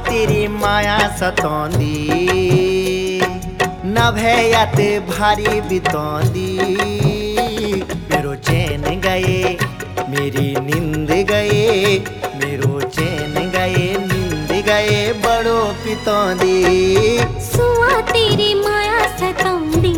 तेरी माया सतौंदी नभैयत भारी बितौंदी। मेरो चैन गए मेरी नींद गए, मेरो चैन गए नींद गए बड़ो पितौंदी। सुआ तेरी माया सतौंदी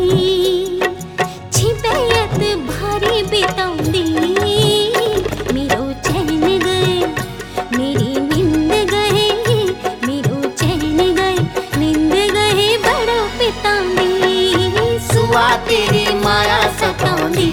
छिपैयत भारी बितौंदी। मेरो चैन गए मेरी नींद गए, मेरो चैन गए नींद गए बड़ो पितौंदी। सुआ तेरी माया सतौंदी।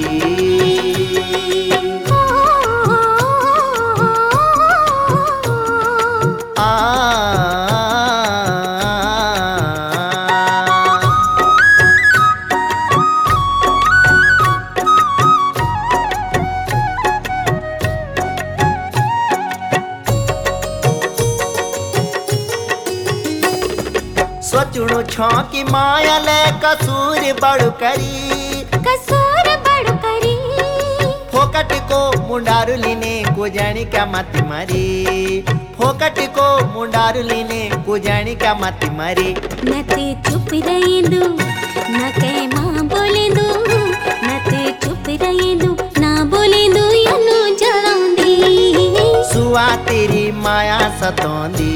सोचुणु छो कि माया ले कसूर बड़ करी, कसूर बड़ करी। फोकट को मुंडारू लीने को जानी क्या मत मारी, फोकट को मुंडारू लीने को जानी क्या मत मारी। न ते चुप रहे दू न कह माँ बोले दू, न ते चुप रहे दू ना बोले दू यनु जलांदी। सुआ तेरी माया सतौंदी।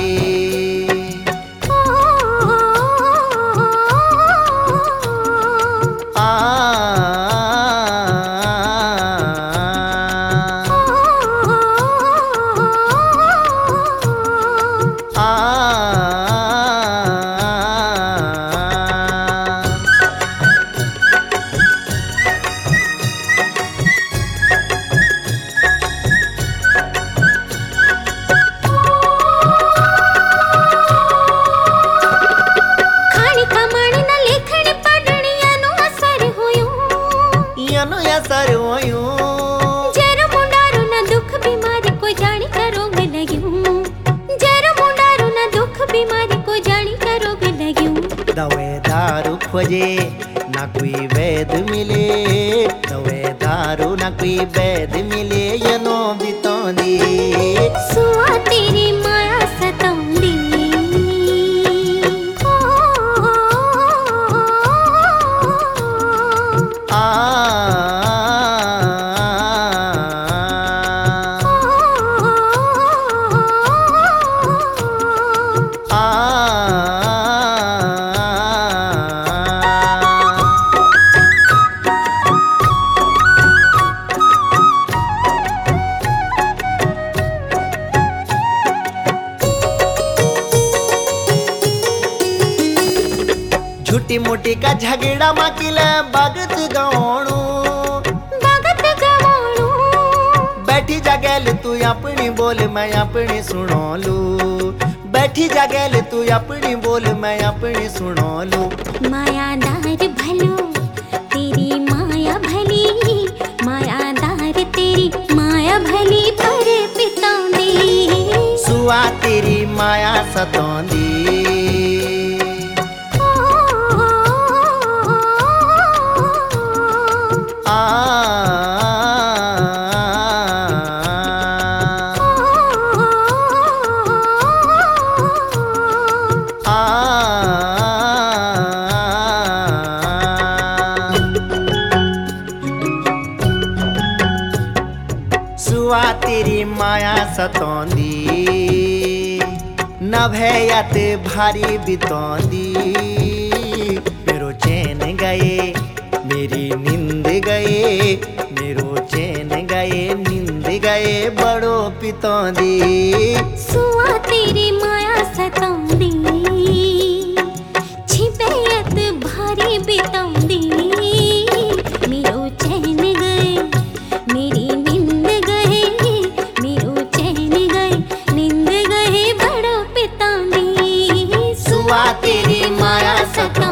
असर होयूं जर मुंडारू न दुख बीमारी को जानी करोग लग्यूं, जर मुंडारू न दुख बीमारी को जानी करोग लग्यूं। दवे दारू खोजे ना कोई वैद मिले, दवे दारू ना कोई वैद मिले यनो बितौंदी। सुआ तेरी माया सतौंदी। झूठी मोटी का झगड़ा माकिले भगत गवाणू, भगत गवाणू। बैठी जगैल तू अपनी बोल मैं अपनी सुनो लू, बैठी जगैल तू अपनी बोल मैं अपनी सुनो लू। मायादार भलो तेरी माया भली, मायादार तेरी माया भली पर पितौंदी। सुआ तेरी माया सतौंदी। सुआ तेरी माया सतौंदी नभैयत भारी बितौंदी। मेरो चैन गए मेरी नींद गए, मेरो चैन गए नींद गए बड़ो पितौंदी। सुआ तेरी माया सतौंदी छिपैयत भारी बितौंदी। मेरो चैन गए मेरी नींद गए, मेरो चैन गए नींद गए बड़ो पितौंदी। सुआ तेरी माया सतौंदी।